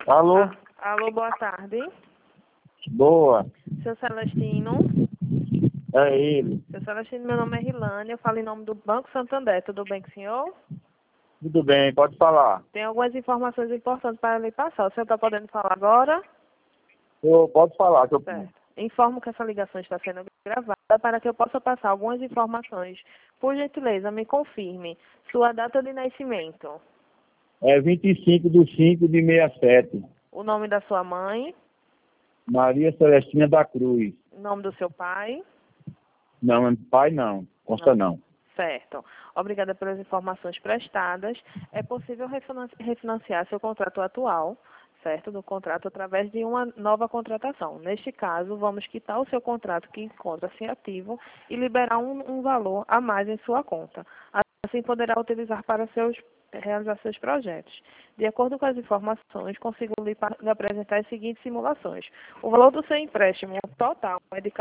Alô? Alô, boa tarde. Boa. Seu Celestino. É ele. Seu Celestino, meu nome é Rilane, eu falo em nome do Banco Santander. Tudo bem com o senhor? Tudo bem, pode falar. Tem algumas informações importantes para lhe passar. O senhor está podendo falar agora? Pode falar. Certo. Informo que essa ligação está sendo gravada para que eu possa passar algumas informações. Por gentileza, me confirme sua data de nascimento, É 25/5/67. o nome da sua mãe, Maria Celestina da Cruz. o nome do seu pai. Não, pai não. Consta não. Certo. Obrigada pelas informações prestadas. É possível refinanciar seu contrato atual, certo? Do contrato através de uma nova contratação. Neste caso, vamos quitar o seu contrato que encontra-se ativo e liberar um valor a mais em sua conta. Assim poderá utilizar para realizar seus projetos. De acordo com as informações, consigo lhe apresentar as seguintes simulações. O valor do seu empréstimo total é de R$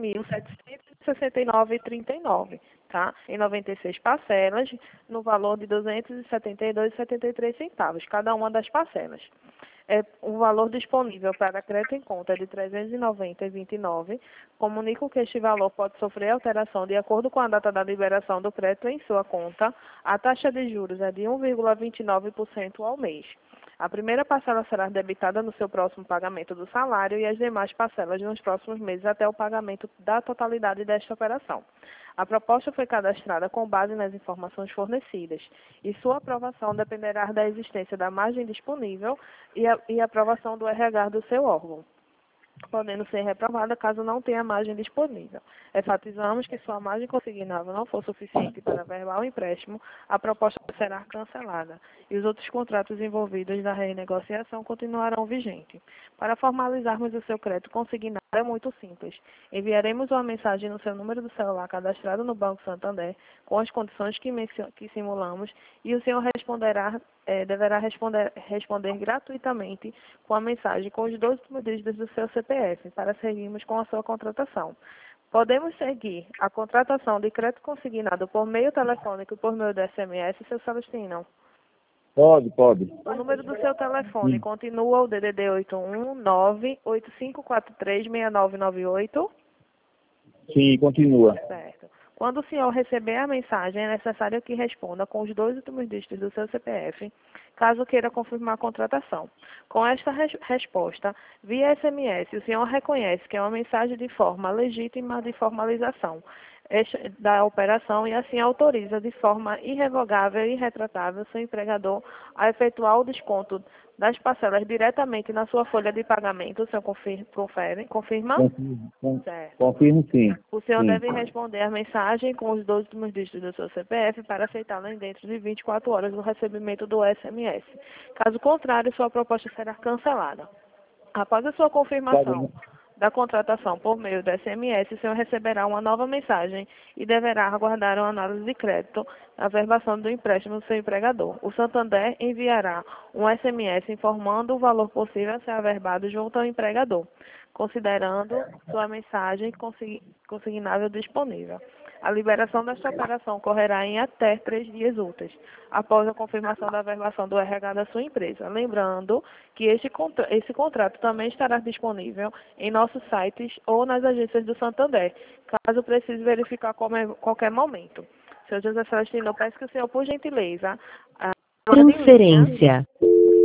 14.769,39, tá? Em 96 parcelas, no valor de R$ 272,73, cada uma das parcelas. O valor disponível para crédito em conta é de R$ 390,29. Comunico que este valor pode sofrer alteração de acordo com a data da liberação do crédito em sua conta. A taxa de juros é de 1,29% ao mês. A primeira parcela será debitada no seu próximo pagamento do salário e as demais parcelas nos próximos meses até o pagamento da totalidade desta operação. A proposta foi cadastrada com base nas informações fornecidas e sua aprovação dependerá da existência da margem disponível e aprovação do RH do seu órgão, podendo ser reprovada caso não tenha margem disponível. Enfatizamos que sua margem consignável não for suficiente para verbar o empréstimo, a proposta será cancelada e os outros contratos envolvidos da renegociação continuarão vigentes. Para formalizarmos o seu crédito consignado é muito simples. Enviaremos uma mensagem no seu número do celular cadastrado no Banco Santander com as condições que simulamos e o senhor deverá responder gratuitamente com a mensagem com os 2 últimos dígitos do seu CPF para seguirmos com a sua contratação. Podemos seguir a contratação de crédito consignado por meio telefônico e por meio do SMS, seu Celestino? Pode. O número do seu telefone Sim. continua o DDD 819-8543-6998? Sim, continua. Certo. Quando o senhor receber a mensagem, é necessário que responda com os 2 últimos dígitos do seu CPF, caso queira confirmar a contratação. Com esta resposta, via SMS, o senhor reconhece que é uma mensagem de forma legítima de formalização da operação e assim autoriza de forma irrevogável e irretratável seu empregador a efetuar o desconto das parcelas diretamente na sua folha de pagamento. O senhor confirma? Certo. Confirmo sim. O senhor Sim. deve responder a mensagem com os 2 últimos dígitos do seu CPF para aceitá-la dentro de 24 horas do recebimento do SMS. Caso contrário, sua proposta será cancelada. Após a sua confirmação da contratação por meio do SMS, o senhor receberá uma nova mensagem e deverá aguardar uma análise de crédito, a verbação do empréstimo do seu empregador. O Santander enviará um SMS informando o valor possível a ser averbado junto ao empregador, considerando sua mensagem consignável disponível. A liberação desta operação ocorrerá em até 3 dias úteis, após a confirmação da verbação do RH da sua empresa. Lembrando que esse contrato também estará disponível em nossos sites ou nas agências do Santander, caso precise verificar qualquer momento. Seu José Celestino, eu peço que o senhor, por gentileza, Transferência.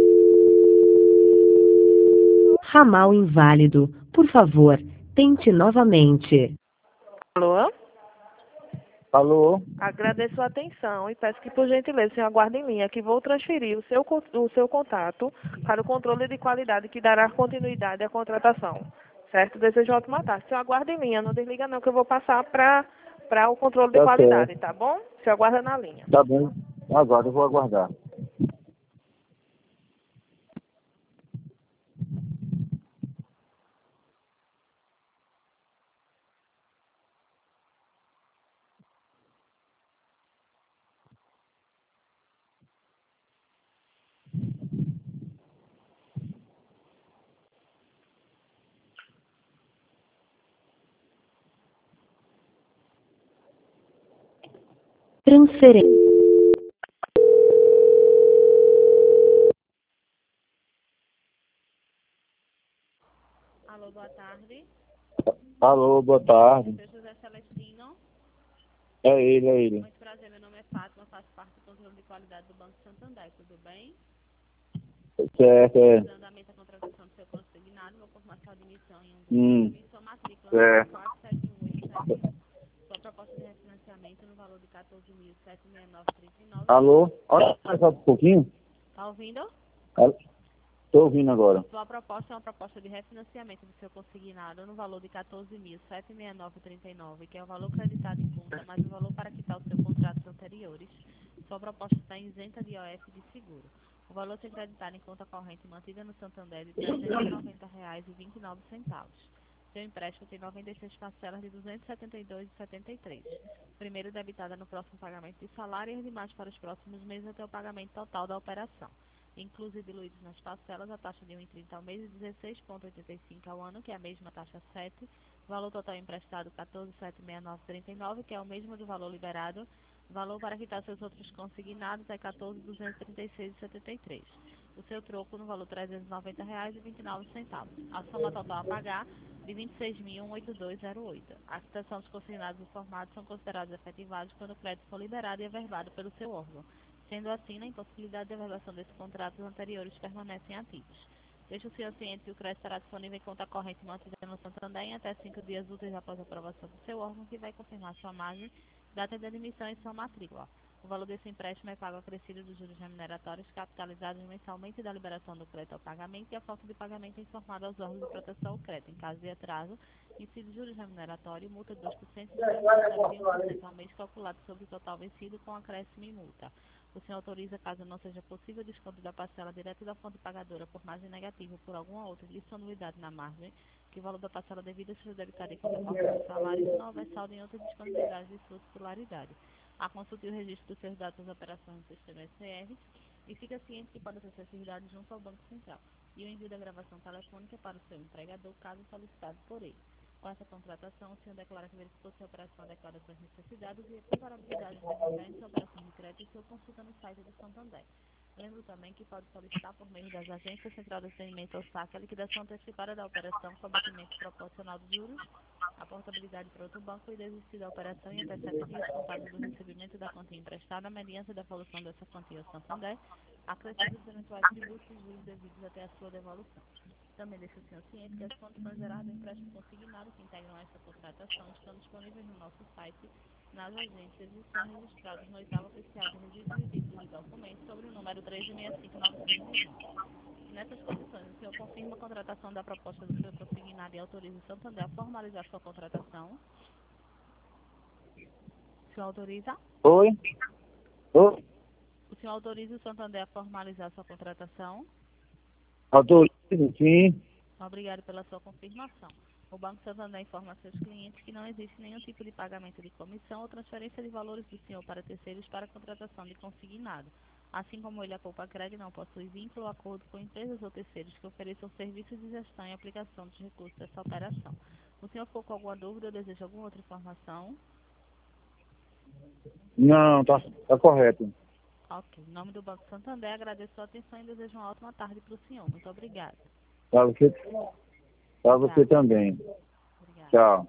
Ramal inválido. Por favor, tente novamente. Alô? Alô? Agradeço a atenção e peço que, por gentileza, o senhor aguarde em linha, que vou transferir o seu contato para o controle de qualidade que dará continuidade à contratação. Certo? Desejo ótima tarde. O senhor aguarde em linha, não desliga não, que eu vou passar para o controle de Tá qualidade, certo. tá bom? O senhor aguarda na linha. Tá bom. Agora eu vou aguardar. Transferência. Alô, boa tarde. Alô, boa tarde. Sou José Celestino. É ele. Muito prazer, meu nome é Fátima, faço parte do controle de qualidade do Banco Santander, tudo bem? Certo, é. Dando andamento à contratação do seu consignado, vou confirmar sua admissão em um Hum, e sua matrícula certo. 471871. Sua proposta de refinanciamento no valor de 14.769,39. Alô? Olha mais um pouquinho. Tá ouvindo? Estou ouvindo agora. Sua proposta é uma proposta de refinanciamento do seu consignado no valor de 14.769,39, que é o valor creditado em conta, mais o valor para quitar os seus contratos anteriores. Sua proposta está isenta de IOF e de seguro. O valor a ser creditado em conta corrente mantida no Santander de R$ 390,29. Seu empréstimo tem 96 parcelas de R$ 272,73. Primeiro debitada no próximo pagamento de salário e as demais para os próximos meses até o pagamento total da operação. Inclusive diluídos nas parcelas, a taxa de 1,30 ao mês e 16,85 ao ano, que é a mesma taxa 7. Valor total emprestado 14.769,39, que é o mesmo do valor liberado. Valor para quitar seus outros consignados é 14.236,73. O seu troco no valor R$ 390,29. A soma total a pagar de 26.182,08. A quitação dos consignados informados são considerados efetivados quando o crédito for liberado e averbado pelo seu órgão. Sendo assim, na impossibilidade de averbação desses contratos anteriores permanecem ativos. Deixe o senhor ciente que o crédito estará disponível em conta corrente mantida no Santander em até 5 dias úteis após a aprovação do seu órgão, que vai confirmar sua margem, data de admissão e sua matrícula. O valor desse empréstimo é pago acrescido dos juros remuneratórios capitalizados mensalmente da liberação do crédito ao pagamento e a falta de pagamento é informada aos órgãos de proteção ao crédito. Em caso de atraso, incide juros remuneratórios, multa de 2% e de 1% ao mês calculado sobre o total vencido com acréscimo e multa. O senhor autoriza, caso não seja possível, desconto da parcela direto da fonte pagadora por margem negativa ou por alguma outra disponibilidade na margem, que o valor da parcela devida seja debitado em conta corrente de salário, se não houver saldo em outra disponibilidade de sua titularidade. A consulta e o registro dos seus dados das operações no sistema SCR e fica ciente que pode acessar esses dados junto ao Banco Central e o envio da gravação telefônica para o seu empregador, caso solicitado por ele. Com essa contratação, o senhor declara que verificou se a operação adequada às suas necessidades e a comparabilidade entre as diferentes operações de crédito e sua consulta no site do Santander. Lembro também que pode solicitar por meio das agências Central de Atendimento ao SAC a liquidação antecipada da operação com abatimento proporcional dos juros, a portabilidade para outro banco e desistir da operação em até 7 dias contados do recebimento da quantia emprestada mediante a devolução dessa quantia ao Santander, acrescidos eventuais tributos e juros devidos até a sua devolução. Também deixo o senhor ciente que as condições gerais do empréstimo consignado que integram esta contratação estão disponíveis no nosso site, nas agências e são registrados no oitavo oficial de registro de títulos e documentos sobre o número 13.65920. Nessas condições, o senhor confirma a contratação da proposta do seu consignado e autoriza o Santander a formalizar sua contratação? O senhor autoriza? Oi? Oi? O senhor autoriza o Santander a formalizar sua contratação? Autorizo, sim. Obrigado pela sua confirmação. O Banco Santander informa a seus clientes que não existe nenhum tipo de pagamento de comissão ou transferência de valores do senhor para terceiros para a contratação de consignado. Assim como ele, a Poupa Cred não possui vínculo ou acordo com empresas ou terceiros que ofereçam serviços de gestão e aplicação dos recursos dessa operação. O senhor ficou com alguma dúvida ou deseja alguma outra informação? Não, tá correto. Ok. Em nome do Banco Santander, agradeço a atenção e desejo uma ótima tarde para o senhor. Muito obrigada. Para você também. Obrigada. Tchau.